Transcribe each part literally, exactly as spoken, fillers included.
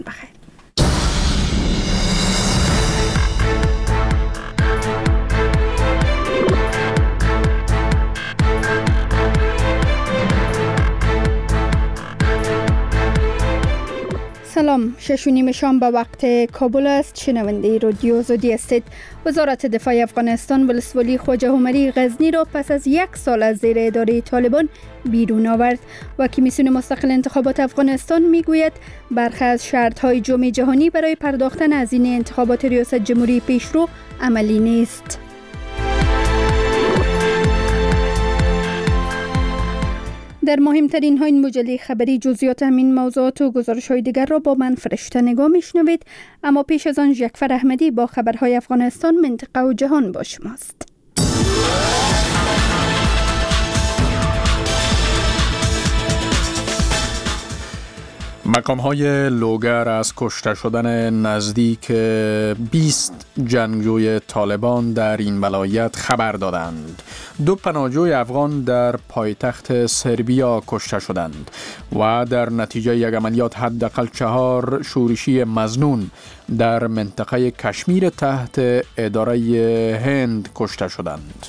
بخیر. سلام، شش و نیم شام به وقت کابل است. شنونده رادیو زودی هستید. وزارت دفاع افغانستان ولسوالی خواجه عمری غزنی را پس از یک سال از زیر اداره طالبان بیرون آورد و کمیسیون مستقل انتخابات افغانستان میگوید برخی از شرط‌های جام جهانی برای پرداختن هزینه انتخابات ریاست جمهوری پیشرو عملی نیست. در مهمترین ها این مجله خبری جزئیات همین موضوعات و گزارش های دیگر را با من فرشته نگاه میشنوید، اما پیش از آن جعفر احمدی با خبرهای افغانستان، منطقه و جهان با شماست. مقام‌های لوگر از کشته شدن نزدیک بیست جنگجوی طالبان در این ولایت خبر دادند. دو پناهجوی افغان در پایتخت سربیا کشته شدند و در نتیجه یک عملیات حداقل چهار شورشی مظنون در منطقه کشمیر تحت اداره هند کشته شدند.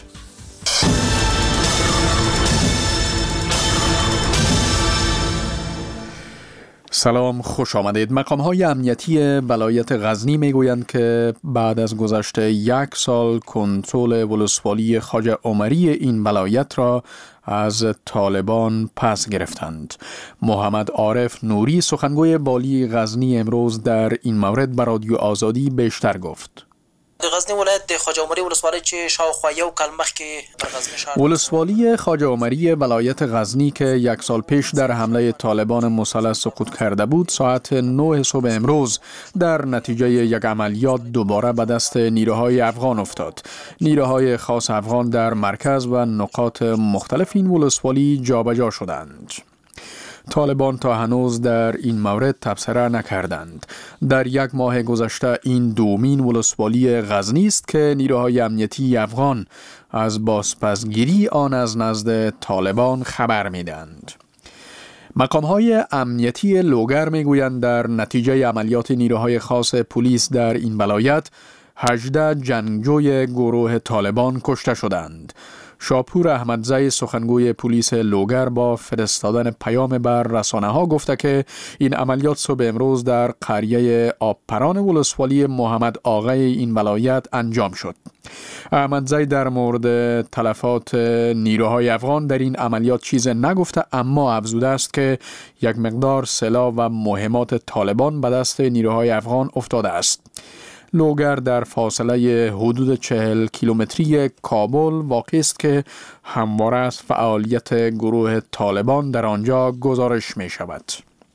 سلام، خوش آمدید. مقام‌های امنیتی ولایت غزنی میگویند که بعد از گذشت یک سال کنترل ولسوالی خواجه عمری این ولایت را از طالبان پس گرفتند. محمد عارف نوری سخنگوی والی غزنی امروز در این مورد به رادیو آزادی بیشتر گفت. غزنی ولایت د خواجه عمری ولسوالی چې شاوخوا یو کال مخکې در غزنی شهر ولسوالی خواجه عمری ولایت غزنی که یک سال پیش در حمله طالبان مسلح سقوط کرده بود، ساعت نه صبح امروز در نتیجه یک عملیات دوباره به دست نیروهای افغان افتاد. نیروهای خاص افغان در مرکز و نقاط مختلف این ولسوالی جابجا شدند. طالبان تا هنوز در این مورد تبصره نکردند. در یک ماه گذشته این دومین ولسوالی غزنی است که نیروهای امنیتی افغان از بازپسگیری آن از نزد طالبان خبر میدهند. مقام‌های امنیتی لوگر میگویند در نتیجه عملیات نیروهای خاص پلیس در این ولایت هجده جنگجوی گروه طالبان کشته شدند. شاپور احمدزی سخنگوی پلیس لوگر با فرستادن پیام بر رسانه‌ها گفته که این عملیات صبح امروز در قریه آبپران ولسوالی محمد آقای این ولایت انجام شد. احمدزی در مورد تلفات نیروهای افغان در این عملیات چیز نگفته، اما افزوده است که یک مقدار سلاح و مهمات طالبان به دست نیروهای افغان افتاده است. لوگر در فاصله حدود چهل کیلومتری کابل واقع است که همواره از فعالیت گروه طالبان در آنجا گزارش می شود.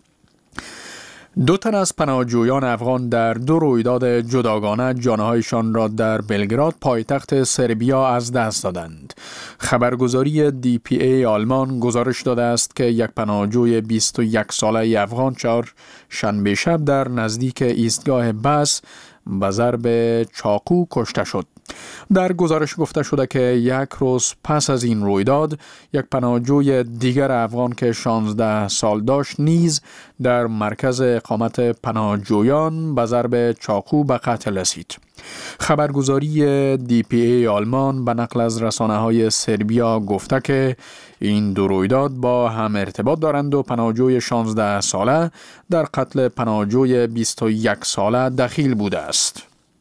دو تن از پناهجویان افغان در دو رویداد جداگانه جانهایشان را در بلگراد پایتخت سربیا از دست دادند. خبرگزاری دی پی ای آلمان گزارش داده است که یک پناهجوی بیست و یک ساله افغان چهار شنبه شب در نزدیک ایستگاه بس به ضرب چاقو کشته شد. در گزارش گفته شده که یک روز پس از این رویداد یک پناهجوی دیگر افغان که شانزده سال داشت نیز در مرکز اقامت پناهجویان به ضرب چاقو به قتل رسید. خبرگزاری دی پی ای آلمان به نقل از رسانه‌های سربیا گفته که این دو رویداد با هم ارتباط دارند و پناهجوی شانزده ساله در قتل پناهجوی بیست و یک ساله دخیل بوده است.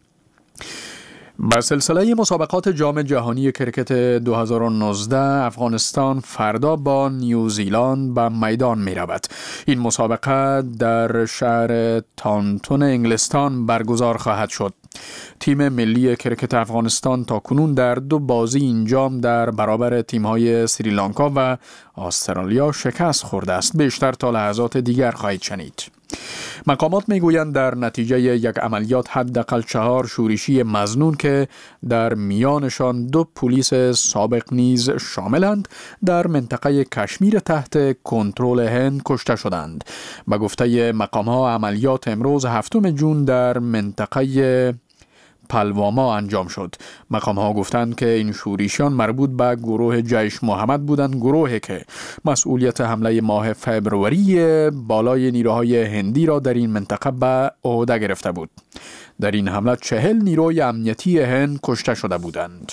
به سلسله مسابقات جام جهانی کرکت دو هزار و نوزده افغانستان فردا با نیوزیلند به میدان می رود. این مسابقه در شهر تانتون انگلستان برگزار خواهد شد. تیم ملی کرکت افغانستان تا کنون در دو بازی این جام در برابر تیم‌های سریلانکا و استرالیا شکست خورده است. بیشتر تا لحظات دیگر خواهید شنید. مقامات میگویند در نتیجه یک عملیات حداقل چهار شورشی مظنون که در میانشان دو پلیس سابق نیز شاملند در منطقه کشمیر تحت کنترل هند کشته شدند. به گفته مقام‌ها عملیات امروز هفتم جون در منطقه پلواما انجام شد. مقام ها گفتند که این شورشیان مربوط به گروه جیش محمد بودند، گروهی که مسئولیت حمله ماه فبروری بالای نیروهای هندی را در این منطقه به عهده گرفته بود. در این حمله چهل نیروی امنیتی هند کشته شده بودند.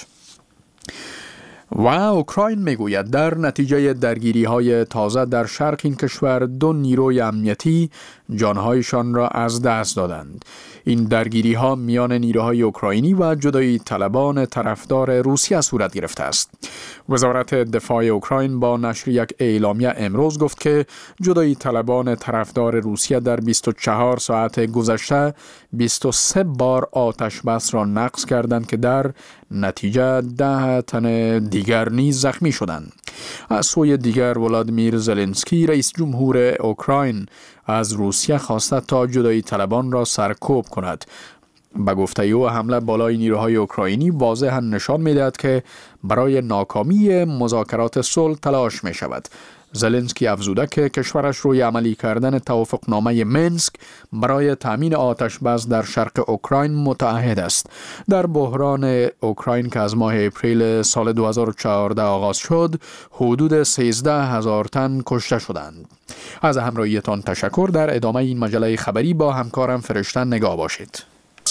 و اوکراین میگوید در نتیجه درگیری های تازه در شرق این کشور دو نیروی امنیتی جانهایشان را از دست دادند. این درگیری ها میان نیروهای اوکراینی و جدایی طلبان طرفدار روسیه صورت گرفته است. وزارت دفاع اوکراین با نشر یک اعلامیه امروز گفت که جدایی طلبان طرفدار روسیه در بیست و چهار ساعت گذشته بیست و سه بار آتش بس را نقض کردند که در نتیجه ده تن دیگر نیز زخمی شدند. از سوی دیگر ولادیمیر زلنسکی رئیس جمهور اوکراین از روسیه خواسته تا جدایی طلبان را سرکوب کند. به گفته او حمله بالای نیروهای اوکراینی واضحاً نشان می‌دهد که برای ناکامی مذاکرات صلح تلاش می شود. زلنسکی افزوده که کشورش روی عملی کردن توافقنامه منسک برای تامین آتش بس در شرق اوکراین متعهد است. در بحران اوکراین که از ماه اپریل سال دو هزار و چهارده آغاز شد، حدود سیزده هزار تن کشته شدند. از همراهیتان تشکر. در ادامه این مجله خبری با همکارم فرشته نگاه باشید.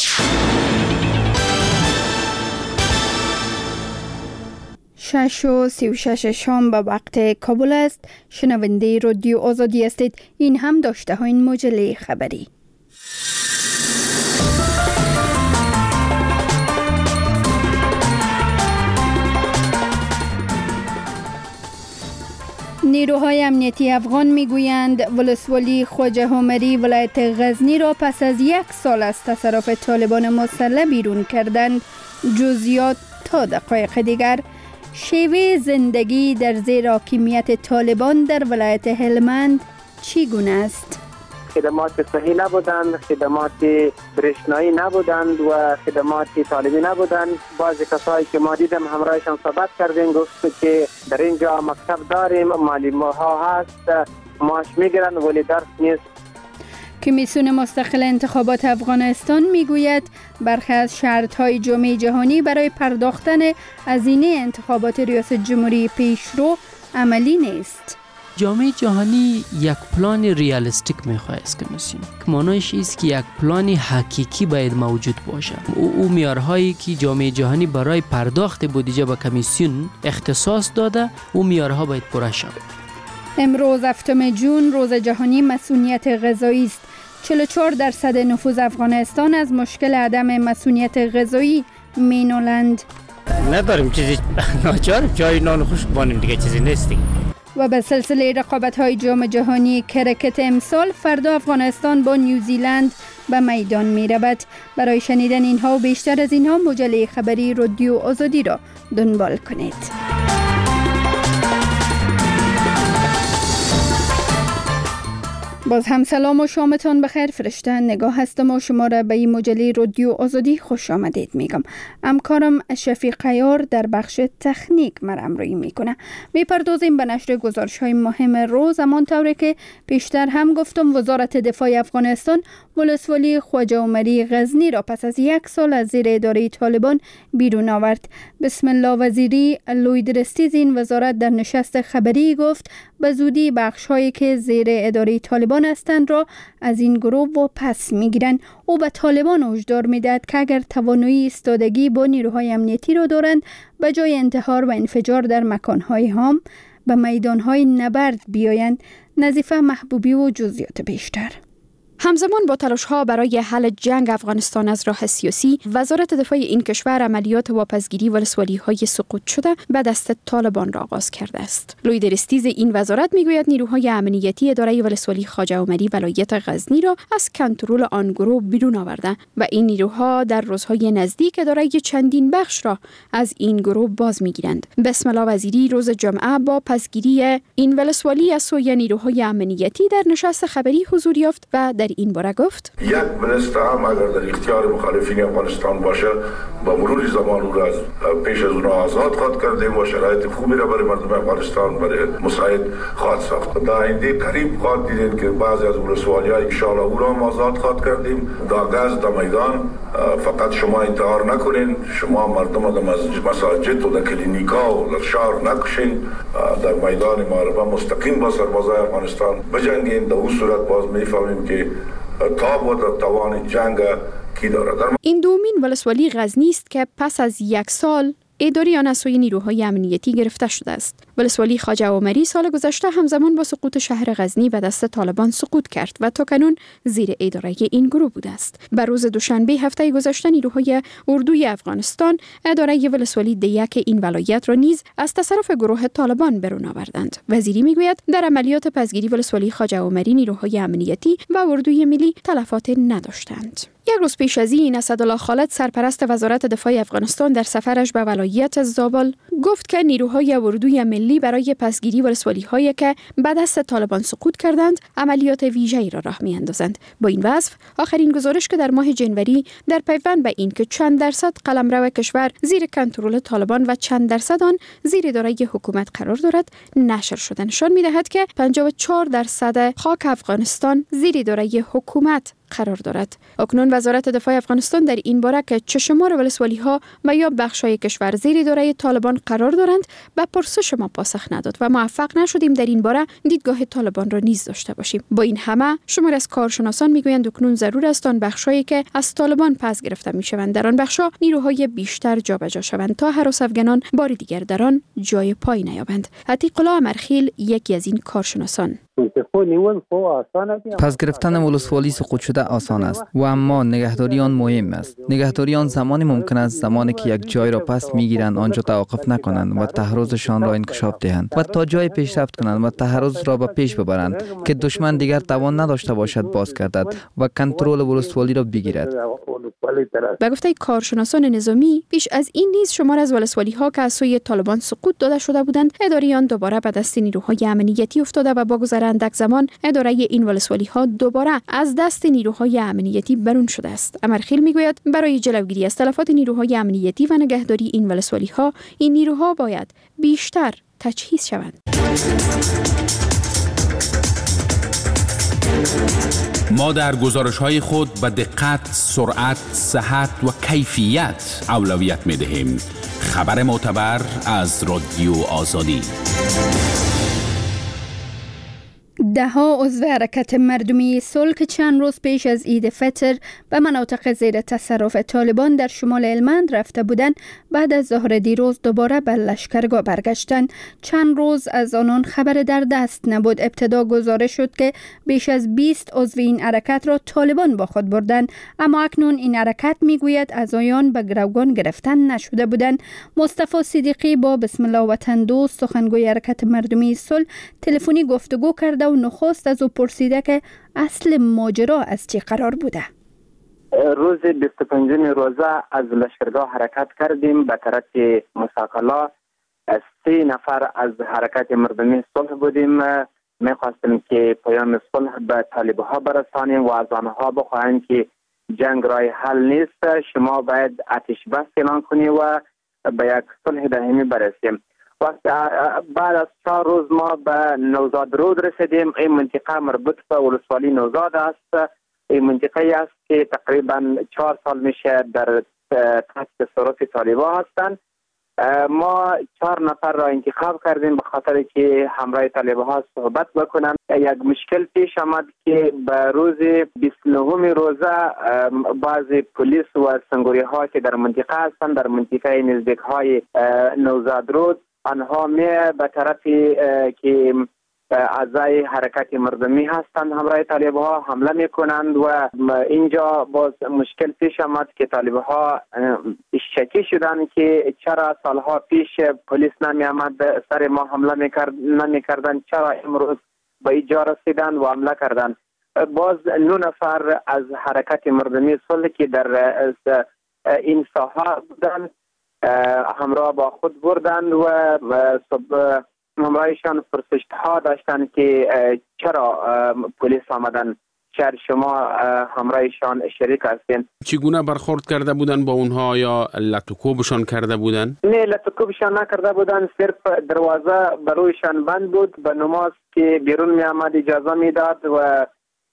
شش و سی و شش شام به وقت کابل است. شنونده رادیو آزادی هستید. این هم داشته ها این مجله خبری. نیروهای امنیتی افغان میگویند ولسوالی خواجه حمری ولایت غزنی را پس از یک سال از تصرف طالبان مسلح بیرون کردند. جزئیات تا دقایق دیگر. شیوه زندگی در زیر حاکمیت طالبان در ولایت هلمند چگونه است؟ خدمات صحی نبودند، خدمات برشنایی نبودند و خدمات تعلیمی نبودند. بعضی کسایی که ما دیدم همراهشان صحبت کردیم گفت که در اینجا مکتب داریم، معلم ها هست، معاش میگیرند ولی درس نیست. کمیسیون مستقل انتخابات افغانستان میگوید برخی از شرط‌های جامعه جهانی برای پرداختن هزینه انتخابات ریاست جمهوری پیشرو عملی نیست. جامعه جهانی یک پلان ریالستیک میخواه از کمیسیون که معنایش است که یک پلان حقیقی باید موجود باشه. او, او معیارهایی که جامعه جهانی برای پرداخت بودجه به کمیسیون اختصاص داده، او معیارها باید پوره شود. امروز هفتم جون روز جهانی مسئولیت غذایی است. چهل و چهار درصد نفوذ افغانستان از مشکل عدم مسئولیت غذایی مینالند. نداریم چیزی، ناچار چای نان خشک بانیم دیگه، چیزی نیست دیگه. و به سلسله رقابت‌های جام جهانی کرکت امسال فردا افغانستان با نیوزیلند به میدان می‌رود. برای شنیدن اینها و بیشتر از اینها مجله خبری رادیو آزادی را دنبال کنید. باز هم سلام و شامتان بخیر. فرشته نگاه هستم و شما را به این مجله رادیو آزادی خوش آمدید میگم. همکارم شفیق قیار در بخش تکنیک مرامرویی میکنه. میپردازیم به نشر گزارش های مهم روز. همانطوری که پیشتر هم گفتم وزارت دفاع افغانستان ولسوالی خواجه حمری غزنی را پس از یک سال از زیر اداره طالبان بیرون آورد. بسم الله وزیری لوید رستیز این وزارت در نشست خبری گفت به زودی بخش هایی که زیر اداره طالبان هستند را از این گروه واپس میگیرند. او به طالبان هشدار میدهد که اگر توانایی ایستادگی با نیروهای امنیتی را دارند به جای انتحار و انفجار در مکانهای هام به میدانهای نبرد بیایند. نظیفه محبوبی و جزئیات بیشتر. همزمان با تلاش‌ها برای حل جنگ افغانستان از راه سیاسی، وزارت دفاع این کشور عملیات واپسگیری ولسوالی‌های سقوط شده به دست طالبان را آغاز کرده است. لوید رستیز این وزارت میگوید نیروهای امنیتی اداره ولسوالی خواجه حمری ولایت غزنی را از کنترل آن گروه بیرون آورده و این نیروها در روزهای نزدیک اداره چندین بخش را از این گروه باز میگیرند. بسم الله وزیری روز جمعه با پسگیری این ولسوالی از سوی نیروهای امنیتی در نشست خبری حضور یافت و در این باره گفت: یک منستر هم اگر در اختیار مخالفین افغانستان باشه با مرور زمان او را از پیش از اون آزاد خواهد کردیم و شرایط خوبی را برای مردم افغانستان برای مساعد خواهد ساخت. در آینده قریب خواهد دیدین که بعضی از ولسوالی‌ها ان شاء الله او را آزاد خواهد کردیم. در گاز در میدان فقط شما انتحار نکنین، شما مردم در مساجد و در کلینیکا و در شهر نکشین، در میدان معرکه مستقیم با سربازای افغانستان بجنگین. در اون صورت باز میفهمیم که تاب و توان جنگ کی دارد. این دومین ولسوالی غزنی است که پس از یک سال اداری آن سوی نیروهای امنیتی گرفته شده است. ولسوالی خواجه عمری سال گذشته همزمان با سقوط شهر غزنی به دست طالبان سقوط کرد و تاکنون زیر اداره این گروه بوده است. بر روز دوشنبه هفته گذشته نیروهای اردوی افغانستان اداره ولسوالی دیک این ولایت را نیز از تصرف گروه طالبان برون آوردند. وزیری میگوید در عملیات پسگیری ولسوالی خواجه عمری نیروهای امنیتی و اردوی ملی تلفات نداشتند. یک روز پیش از این اسدالله خالد سرپرست وزارت دفاع افغانستان در سفرش به ولایت زابل گفت که نیروهای اردوی ملی برای پسگیری ولسوالی‌هایی که به دست طالبان سقوط کردند عملیات ویژه‌ای را راه می‌اندازند. با این وصف آخرین گزارش که در ماه جنوری در پیوند به این که چند درصد قلمرو کشور زیر کنترل طالبان و چند درصد آن زیر اداره حکومت قرار دارد نشر شده، نشان می‌دهد که پنجاه و چهار درصد خاک افغانستان زیر اداره حکومت قرار دارد. اکنون وزارت دفاع افغانستان در این باره که چه شمار ولسوالی‌ها و یا بخش‌های کشور زیر اداره طالبان قرار دارند به پرسش ما پاسخ نداد و موفق نشدیم در این باره دیدگاه طالبان را نیز داشته باشیم. با این همه شمار از کارشناسان میگویند اکنون ضرور است آن بخش‌هایی که از طالبان پس گرفته میشوند در آن بخش‌ها نیروهای بیشتر جابجا شوند تا هراس افغانان بار دیگر در آن جای پای نیابند. عتیق الله امرخیل یکی از این کارشناسان: پس گرفتن ولسوالی سقوط شده آسان است و اما نگهداری آن مهم است. نگهداری آن زمانی ممکن است زمانی که یک جای را پس میگیرند آنجا توقف نکنند و تحرزشان را انکشاف دهند و تا جای پیشرفت کنند و تحرز را به پیش ببرند که دشمن دیگر توان نداشته باشد باز گردد و کنترل ولسوالی را بگیرد. به گفته کارشناسان نظامی پیش از این نیز شمار از ولسوالی‌ها که از سوی طالبان سقوط داده شده بودند اداره آن دوباره به دست نیروهای امنیتی افتاده و با گذر اندک زمان اداره این ولسوالی‌ها دوباره از دست نیروهای امنیتی برون شده است. امرخیل میگوید برای جلوگیری از تلفات نیروهای امنیتی و نگهداری این ولسوالی‌ها این نیروها باید بیشتر تجهیز شوند. ما در گزارش‌های خود به دقت، سرعت، صحت و کیفیت اولویت می‌دهیم. خبر معتبر از رادیو آزادی. ده ها عضو حرکت مردمی صلح که چند روز پیش از عید فطر به مناطق زیر تصرف طالبان در شمال هلمند رفته بودند بعد از ظهر دیروز دوباره به لشکرگاه برگشتند. چند روز از آنان خبر در دست نبود. ابتدا گزارش شد که بیش از بیست عضو این حرکت را طالبان با خود بردند، اما اکنون این حرکت میگوید از آیان به گروگان گرفتن نشده بودند. مصطفی صدیقی با بسم الله وطن دوست سخنگوی حرکت مردمی صلح تلفنی گفتگو کرده و نخست از او پرسیده که اصل ماجرا از چه قرار بوده. روز بیست و پنجم روزه از لشکرگاه حرکت کردیم به طرف مساکلا. سه نفر از حرکت مردمی صلح بودیم. میخواستیم که پیام صلح به طالبها برسانیم و از آنها بخواهیم که جنگ رای حل نیست، شما باید آتش بس اعلان کنی و به یک صلح دائمی برسیم. بعد از چهار روز ما به نوزاد رود رسیدیم. این منطقه مربوط به ولسوالی نوزاد است. این منطقه است که تقریبا چهار سال میشه در تحت تصرف طالبان هستند. ما چهار نفر را انتخاب کردیم به خاطر که همراه طالبان صحبت بکنم. یک مشکل پیش آمد که به روز بیست و نهم روزه بعضی پلیس و سنگوری ها که در منطقه هستند در منطقه نزدیک های نوزاد رود آنها می به طرفی که اعضای حرکت مردمی هستند همراه طالبها حمله می کنند و اینجا باز مشکل پیش آمد که طالبها شکی شدند که چرا سالها پیش پلیس نمی آمد سر ما حمله می کرد نمی کردند، چرا امروز به اینجا رسیدند و حمله کردند. باز نو نفر از حرکت مردمی صلح که در این ساحه بودند همراه با خود بردند و همراهشان پرسش‌ها داشتند که چرا پلیس آمدن شاید شما همراهشان شریک هستین. چگونه برخورد کرده بودن با اونها یا لطوکوبشان کرده بودن؟ نه، لطوکوبشان نکرده بودن، صرف دروازه برویشان بند بود. به نماز که بیرون می آمد اجازه میداد و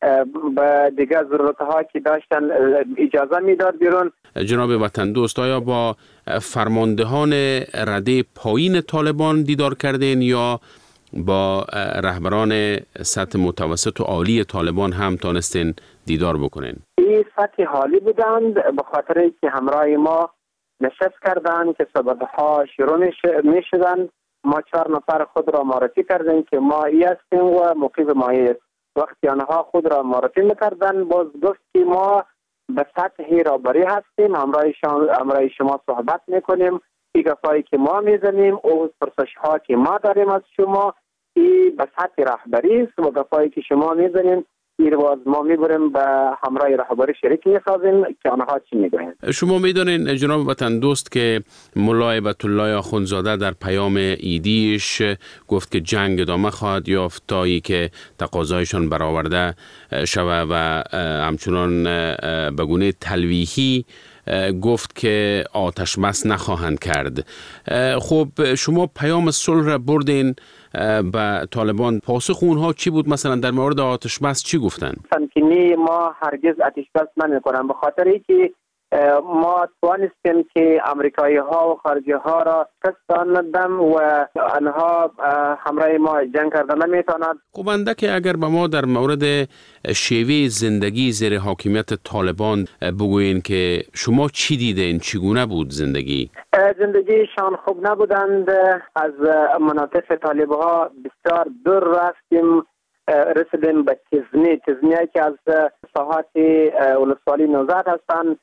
به دیگه ضرورتها که داشتن اجازه میداد بیرون. جناب وطن دوست، آیا با فرماندهان رده پایین طالبان دیدار کردین یا با رهبران سطح متوسط و عالی طالبان هم تانستین دیدار بکنین؟ این سطح عالی بودند، به خاطر که همراه ما نشست کردند که صحبت‌ها شروع می شدند. ما چهار نفر خود را معرفی کردیم که ما ای هستیم و موقف ما است. وقتی آنها خود را معرفی میکردن، باز گفت که ما به سطح رهبری هستیم، همراه همراه شما صحبت میکنیم، این گپایی که ما میزنیم او پرسش ها که ما داریم از شما این به سطح رهبری است و گپایی که شما میزنیم این رو از ما میبریم به همراه رهبری شریک میسازیم که آنها چی میگوین. شما میدونین جناب وطن دوست که ملا هیبت الله آخوندزاده در پیام ایدیش گفت که جنگ ادامه خواهد یافت تا ای که تقاضایشان برآورده شود و همچنان به گونه تلویحی گفت که آتش بس نخواهند کرد. خب شما پیام صلح را بردین به طالبان، پاسخ اونها چی بود؟ مثلا در مورد آتش بس چی گفتن؟ سنکنی ما هرگز آتش بس نمی‌کنیم، به خاطر اینکه ما توانستیم که امریکایی ها و خارجی ها را کستاندم و آنها همراه ما جنگ کردن نمیتونند. خب اندک اگر به ما در مورد شیوه زندگی زیر حاکمیت طالبان بگوین که شما چی دیدین، چگونه بود زندگی؟ زندگیشان خوب نبودند. از مناطق طالب ها بسیار دور رفتیم، رسیدیم به تزنی تزنی که از ساحات ولسوالی نوزاد هستند.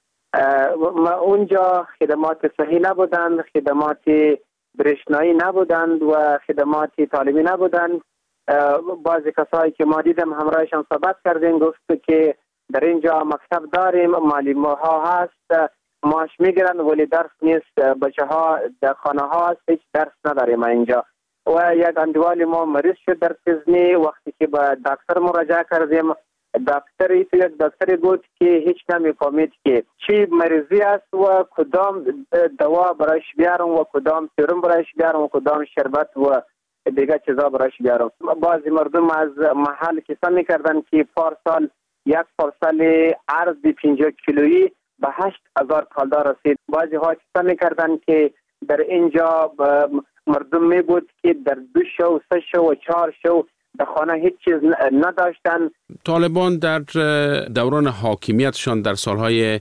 اونجا خدمات صحی نبودند، خدمات برشنایی نبودند و خدمات تعلیمی نبودند. بعضی کسایی که ما دیدم همراهشان صحبت کردیم گفت که در اینجا مکتب داریم، معلم ها هست، معاش میگیرن ولی درس نیست، بچه ها در خانه ها هست، هیچ درس نداریم اینجا. و یک اندوالی ما مریض شد در تزنی، وقتی که به دکتر مراجعه کردیم دکتری تو یک دکتری بود که هیچ نمیفهمید که چی مریضی است و کدام دوا برایش بیارم و کدام سرم برایش بیارم و کدام شربت و دیگه چیزا برایش بیارم. بعضی مردم از محل کسا میکردن که پارسال یک پارسال ارز پنجاه کیلویی به هشت هزار کالدار رسید. بعضی ها کسا میکردن که در اینجا مردم می بود که در دو شو، سه شو و چهار شو در خانه هیچ چیز نداشتن. طالبان در دوران حاکمیتشان در سالهای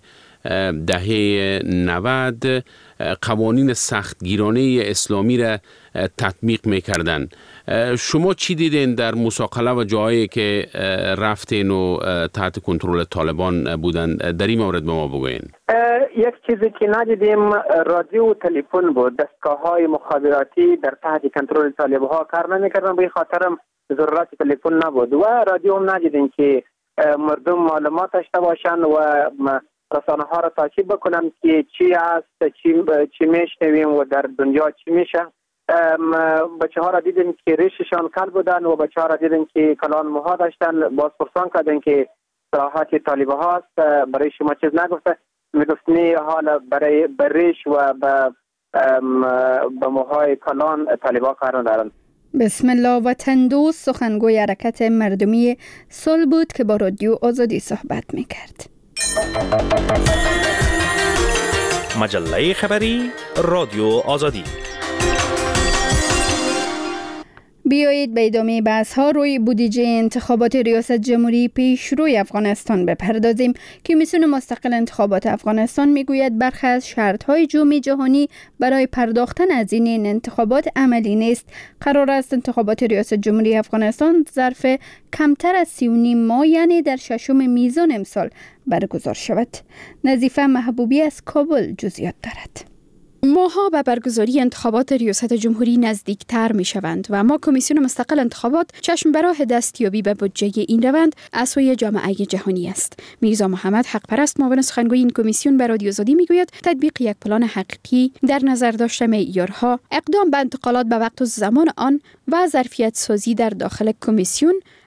دهه نود قوانین سختگیرانه اسلامی را تطبیق میکردن. شما چی دیدین در مساقله و جایی که رفتین و تحت کنترل طالبان بودن؟ در این مورد به ما بگوین. یک چیزی که ندیدیم رادیو و تلفن بود. دستگاه های مخابراتی در تحت کنترل طالب ها کار نمیکردن، به خاطرم ضرورت تلفن نبود و رادیو هم ندیدیم که مردم معلومات داشته باشن و رسانه ها را تعقیب بکنن که چی است، چی چی میشنویم و در دنیا چی میشه. بچه ها را دیدیم که ریششان کل بودن و بچه ها را دیدیم که کلان موها داشتن. باز پرسان کردن که صراحت طالب هاست، برای شما چیز نگفته؟ میگفتنی حالا برای بریش و به موهای کلان طالب ها کار ندارن. بسم الله. وطن دوست سخنگوی حرکت مردمی صلح بود که با رادیو آزادی صحبت میکرد. مجله خبری رادیو آزادی. بیایید به ادامه بحث ها روی بودجه انتخابات ریاست جمهوری پیش روی افغانستان بپردازیم. کمیسیون مستقل انتخابات افغانستان میگوید برخی از شرط های جامعه جهانی برای پرداختن از این انتخابات عملی نیست. قرار است انتخابات ریاست جمهوری افغانستان ظرف کمتر از سی و نیم ماه یعنی در ششم میزان امسال برگزار شود. نظیفه محبوبی از کابل جزئیات دارد. ماها به برگزاری انتخابات ریاست جمهوری نزدیکتر می شوند و ما کمیسیون مستقل انتخابات چشم به راه دستیابی به بودجه این روند از سوی جامعه جهانی است. میرزا محمد حق پرست معاون سخنگوی این کمیسیون به رادیو آزادی می گوید تطبیق یک پلان حقیقی در نظر داشته معیارها، اقدام به انتقالات به وقت و زمان آن و ظرفیت سازی در داخل کمیسیون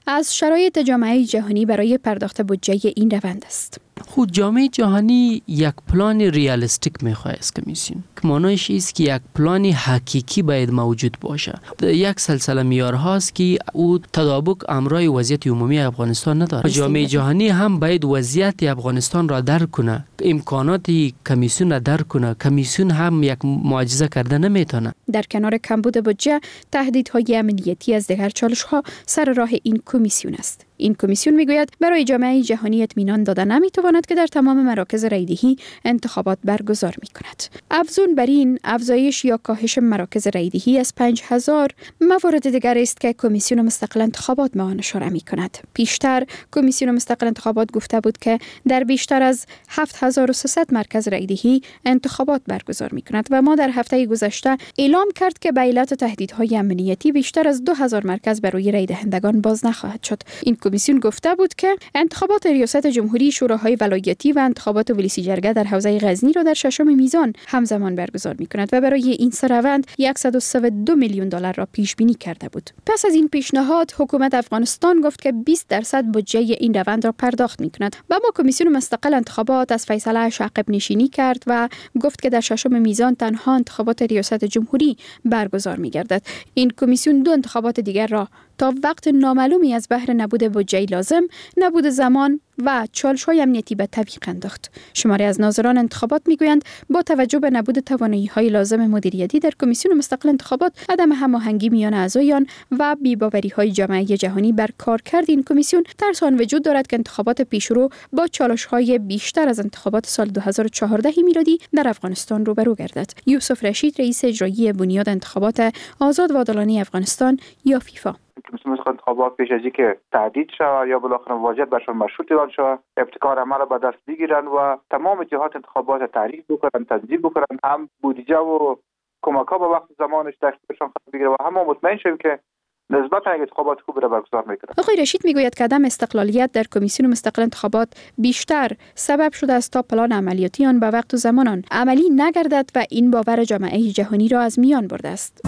از شرایط جامعه جهانی برای پرداخت بودجه این روند است. خود جامعه جهانی یک پلان ریالستیک میخواه است کمیسیون، که معنایش است که یک پلان حقیقی باید موجود باشه. یک سلسله معیار هاست که او تطابق امرای وضعیت عمومی افغانستان نداره. جامعه جهانی هم باید وضعیت افغانستان را درک کنه، امکانات کمیسیون را درک کنه. کمیسیون هم یک معجزه کرده نمیتونه. در کنار کمبود بودجه، تهدیدهای امنیتی از دیگر چالش‌ها سر راه این کمیسیون است. این کمیسیون میگوید برای جامعه جهانی اطمینان داده نمیتواند که در تمام مراکز رایدهی انتخابات برگزار میکند. افزون بر این، افزایش یا کاهش مراکز رایدهی از پنج هزار موارد دیگر است که کمیسیون مستقل انتخابات به آن اشاره میکند. پیشتر کمیسیون مستقل انتخابات گفته بود که در بیشتر از هفت هزار و سیصد مرکز رایدهی انتخابات برگزار میکند و ما در هفته گذشته اعلام کرد که به علت تهدیدهای امنیتی بیشتر از دو هزار مرکز برای رای دهندگان باز نخواهد شد. این کمیسیون گفته بود که انتخابات ریاست جمهوری، شوراهای ولایتی و انتخابات ولسی جرگه در حوزه غزنی را در ششم میزان همزمان برگزار می‌کند و برای این سروند صد و سی و دو میلیون دلار را پیش بینی کرده بود. پس از این پیشنهاد، حکومت افغانستان گفت که بیست درصد بودجه این روند را پرداخت می‌کند. و ما کمیسیون مستقل انتخابات از فیصله‌اش عقب نشینی کرد و گفت که در ششم میزان تنها انتخابات ریاست جمهوری برگزار می‌گردد. این کمیسیون دو انتخابات دیگر را تا وقت نامعلومی از بهر نبود بودجه لازم، نبود زمان و چالش‌های امنیتی به تعویق انداخت. شماری از ناظران انتخابات میگویند با توجه به نبود توانایی‌های لازم مدیریتی در کمیسیون مستقل انتخابات، عدم هماهنگی میان اعضایان و بی‌باوری‌های جامعه جهانی بر کارکرد این کمیسیون، ترس آن وجود دارد که انتخابات پیشرو با چالش‌های بیشتر از انتخابات سال دو هزار و چهارده میلادی در افغانستان روبرو گردد. یوسف رشید، رئیس اجرایی بنیاد انتخابات آزاد و عادلانه افغانستان یا فیفا: کمیسیون انتخابات پیش از اینکه تهدید شود یا بالاخره واجد برشان مشروط اعلان شود، ابتکار عمل را به دست بگیرن و تمام جهات انتخابات تحریک بکنن، تنظیم بکنن، هم بودجه و کمک ها به وقت زمانش در اختیارشان قرار بگیره و هم مطمئن شویم که نسبتا انتخابات خوب را برگزار میکنن. آقای رشید میگوید که عدم استقلالیت در کمیسیون مستقل انتخابات بیشتر سبب شده است تا پلان عملیاتی آن به وقت و زمان آن عملی نگردد و این باور جامعه جهانی را از میان برده است.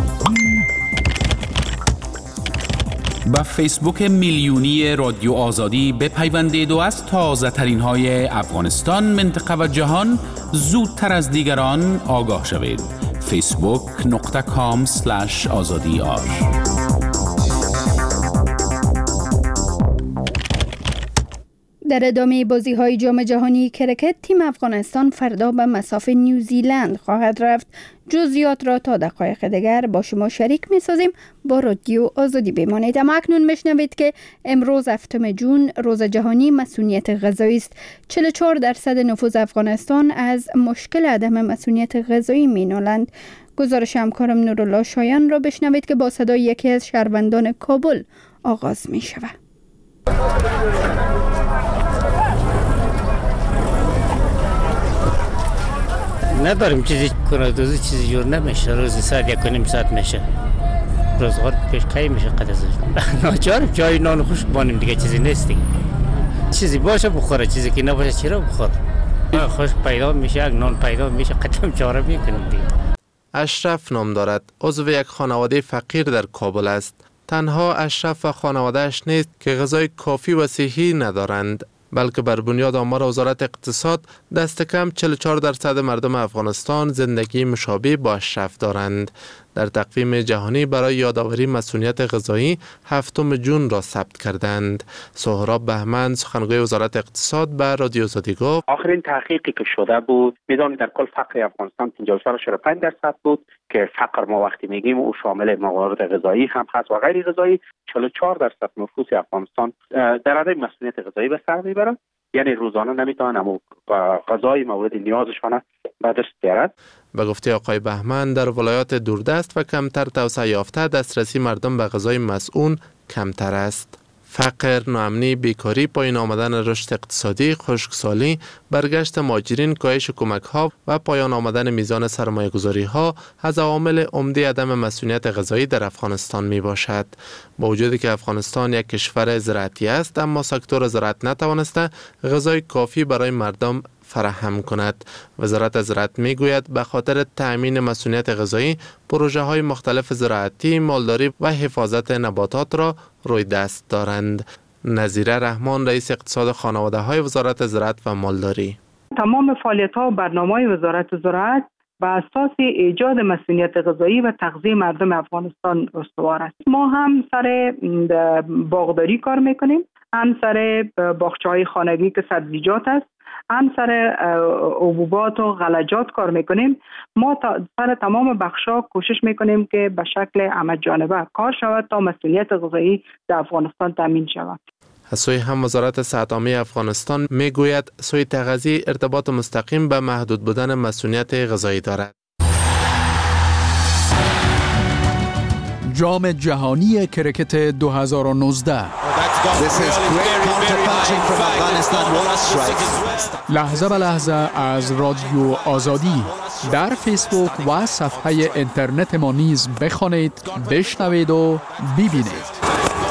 با فیسبوک میلیونی رادیو آزادی بپیوندید و از تازه ترین های افغانستان، منطقه و جهان زودتر از دیگران آگاه شوید. فیسبوک نقطه کام سلش آزادی آر. در ادامه بازی‌های جام جهانی کرکت، تیم افغانستان فردا به مصاف نیوزیلند خواهد رفت. جزئیات را تا دقایق دیگر با شما شریک می‌سازیم. با رادیو آزادی بمانید. اما اکنون میشنوید که امروز هفتم جون روز جهانی مسئولیت غذایی است. چهل و چهار درصد نفوذ افغانستان از مشکل عدم مسئولیت غذایی می‌نالند. گزارش همکارم نورالله شایان را بشنوید که با صدای یکی از شهروندان کابل آغاز می‌شود. نداریم چیزی کنه دوزی چیزی جور نمیشه. روزی ساعت یک و نیم ساعت میشه. روزگار پیش قایی میشه قد از ناچار چای نان خوش بانیم دیگه، چیزی نیست دیگه. چیزی باشه بخوره، چیزی که نباشه چرا بخور. خوش پیدا میشه، اگه نان پیدا میشه قدم چاره میکنیم دیگه. اشرف نام دارد. عضو یک خانواده فقیر در کابل است. تنها اشرف و خانواده‌اش نیست که غذای کافی و صحی ندارند، بلکه بر بنیاد آمار وزارت اقتصاد دست کم چهل و چهار درصد مردم افغانستان زندگی مشابه با اشرف دارند. در تقویم جهانی برای یادآوری مسئولیت غذایی هفتم جون را ثبت کردند. سهراب بهمن، سخنگوی وزارت اقتصاد، به رادیو آزادی گفت: آخرین تحقیقی که شده بود میدانید در کل فقر افغانستان پنجاه و چهار و پنج درصد بود که فقر ما وقتی میگیم او شامل موارد غذایی هم هست و غیر غذایی. چهل و چهار درصد نفوس افغانستان در عدم مسئولیت غذایی به سر میبرند، یعنی روزانه نمیتونن اما غذای مورد نیازشان به دست بیارند. به گفته آقای بهمن، در ولایات دوردست و کمتر توسعه یافته دسترسی مردم به غذای مسئون کمتر است. فقر، ناامنی، بیکاری، پایین آمدن رشد اقتصادی، خشکسالی، برگشت مهاجرین، کاهش کمک‌ها و پایان آمدن میزان سرمایه‌گذاری‌ها از عوامل عمده عدم مسئولیت غذایی در افغانستان میباشد. با وجودی که افغانستان یک کشور زراعتی است، اما سکتور زراعت نتوانسته غذای کافی برای مردم فراهم کند. وزارت زراعت می گوید به خاطر تأمین مسئولیت غذایی پروژه های مختلف زراعتی، مالداری و حفاظت نباتات را روی دست دارند. نظیره رحمان، رئیس اقتصاد خانواده های وزارت زراعت و مالداری: تمام فعالیت ها و برنامه وزارت زراعت بر اساس ایجاد مسئولیت غذایی و تغذیه مردم افغانستان استوار است. ما هم سر باغداری کار میکنیم، هم سر باغچه‌های خانگی که سبزیجات است، هم سر حبوبات و غلجات کار میکنیم. ما سر تمام بخشا کوشش میکنیم که به شکل همه‌جانبه کار شود تا مسئولیت غذایی در افغانستان تامین شود. از سوی هم وزارت صحت عامه افغانستان میگوید سوی تغذیه ارتباط مستقیم به محدود بودن مسئولیت غذایی دارد. جام جهانی کرکت دو هزار و نوزده. لحظه به لحظه از رادیو آزادی در فیسبوک و صفحه اینترنت ما نیز بخوانید، بشنوید و ببینید.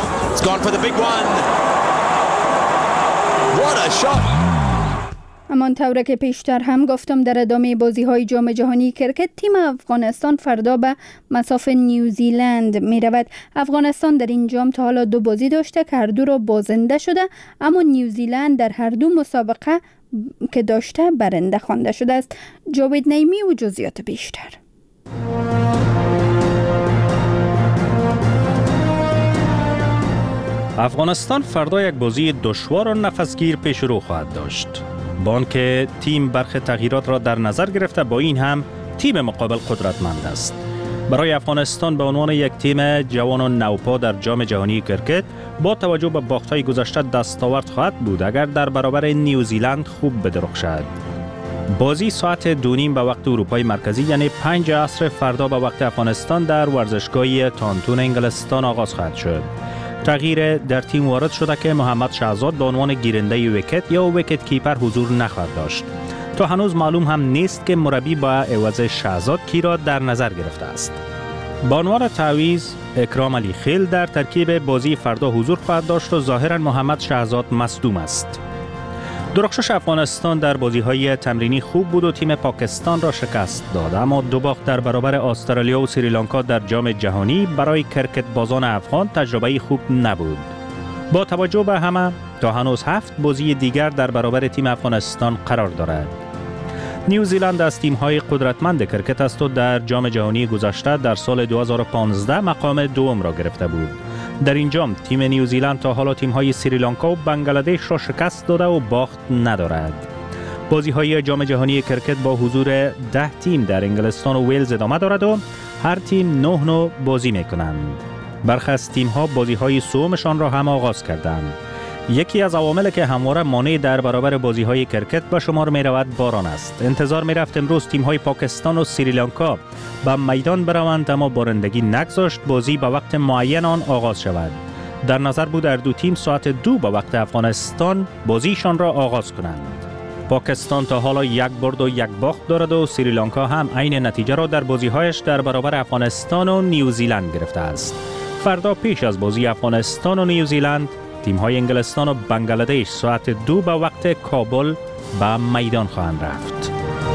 همان طوره که پیشتر هم گفتم، در ادامه بازی های جام جهانی کرکت تیم افغانستان فردا به مصاف نیوزیلند می رود. افغانستان در این جام تا حالا دو بازی داشته که هر دو را بازنده شده، اما نیوزیلند در هر دو مسابقه که داشته برنده خوانده شده است. جاوید نعیمی و جزئیات بیشتر. افغانستان فردا یک بازی دشوار و نفسگیر پیش رو خواهد داشت. با آنکه تیم برخی تغییرات را در نظر گرفته، با این هم تیم مقابل قدرتمند است. برای افغانستان به عنوان یک تیم جوان و نوپا در جام جهانی کرکت با توجه به باخت‌های گذشته دستاورد خواهد بود اگر در برابر نیوزیلند خوب بدرخشد. بازی ساعت دو نیم به وقت اروپای مرکزی یعنی پنج عصر فردا به وقت افغانستان در ورزشگاه تانتون انگلستان آغاز خواهد شد. تغییر در تیم وارد شده که محمد شهزاد به عنوان گیرنده ویکت یا ویکت کیپر حضور نخواهد داشت. تا هنوز معلوم هم نیست که مربی با عوض شهزاد کی را در نظر گرفته است. با عنوان تعویض اکرام علی خیل در ترکیب بازی فردا حضور خواهد داشت و ظاهرا محمد شهزاد مصدوم است. درخشش افغانستان در بازی‌های تمرینی خوب بود و تیم پاکستان را شکست داد، اما دو باخت در برابر استرالیا و سریلانکا در جام جهانی برای کرکت بازان افغان تجربه خوب نبود. با توجه به همه تا هنوز هفت بازی دیگر در برابر تیم افغانستان قرار دارد. نیوزیلند از تیم‌های قدرتمند کرکت است و در جام جهانی گذشته در سال دو هزار و پانزده مقام دوم را گرفته بود. در این جام تیم نیوزیلند تا حالا تیم‌های سریلانکا و بنگلادش را شکست داده و باخت ندارد. بازی‌های جام جهانی کرکت با حضور ده تیم در انگلستان و ویلز ادامه دارد و هر تیم نه نوع بازی می‌کنند. برخی از تیم‌ها بازی‌های سومشان را هم آغاز کردند. یکی از عواملی که همواره مانع در برابر بازی‌های کرکت به شمار می‌رود باران است. انتظار می‌رفت امروز تیم‌های پاکستان و سریلانکا به میدان بروند، اما بارندگی نگذاشت بازی به وقت معین آن آغاز شود. در نظر بود در دو تیم ساعت دو به وقت افغانستان بازیشان را آغاز کنند. پاکستان تا حالا یک برد و یک باخت دارد و سریلانکا هم عین نتیجه را در بازی‌هایش در برابر افغانستان و نیوزیلند گرفته است. فردا پیش از بازی افغانستان و نیوزیلند تیم‌های انگلستان و بنگلادش ساعت دو به وقت کابل به میدان خواهند رفت.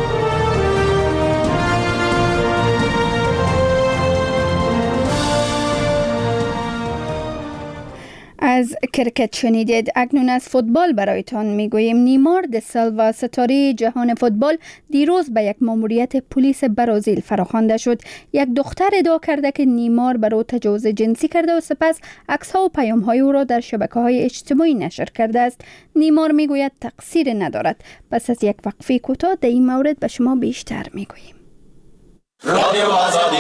از کرکت شنیدید. اکنون از فوتبال برایتان میگوییم. نیمار د سیلوا ستاره جهان فوتبال دیروز به یک ماموریت پلیس برازیل فراخوانده شد. یک دختر ادعا کرده که نیمار بر او تجاوز جنسی کرده و سپس عکس‌ها و پیام‌های او را در شبکه‌های اجتماعی نشر کرده است. نیمار میگوید تقصیر ندارد. پس از یک وقفه کوتاه در این مورد به شما بیشتر میگوییم. رادیو آزادی.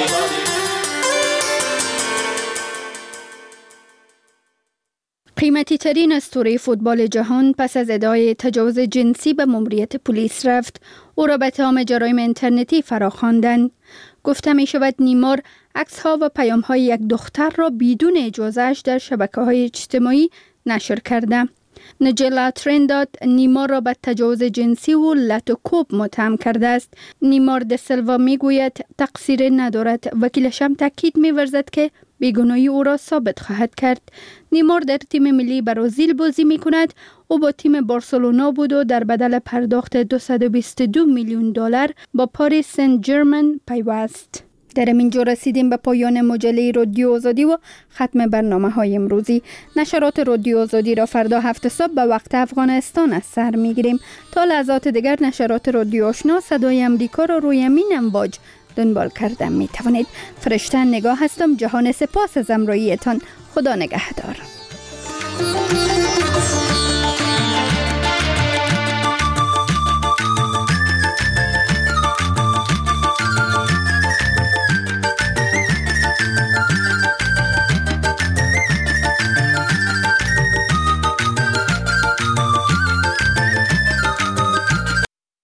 قیمتی ترین اسطوره فوتبال جهان پس از ادعای تجاوز جنسی به ماموریت پلیس رفت. او را به اتهام جرایم اینترنتی فراخواندند. گفته می شود نیمار عکس‌ها و پیام‌های یک دختر را بدون اجازهش در شبکه‌های اجتماعی نشر کرده. نجلا ترندات نیمار را به تجاوز جنسی و لط و کوب متهم کرده است. نیمار د سیلوا می گوید تقصیر ندارد. وکیلش هم تاکید می ورزد که بیگناهی او را ثابت خواهد کرد. نیمار در تیم ملی برزیل بازی می کند. او با تیم بارسلونا بود و در بدل پرداخت دویست و بیست و دو میلیون دلار با پاریس سن ژرمن پیوست. در اینجا رسیدیم به پایان مجله رادیو آزادی و ختم برنامه های امروزی. نشرات رادیو آزادی را فردا هفت صبح به وقت افغانستان از سر می گیریم. تا لحظات دیگر نشرات رادیو آشنا صدای امریکا را روی امین امواج دنبال کردن می توانید. فرشته نگاه هستم. جهان سپاس از همراهیتان. خدا نگهدار.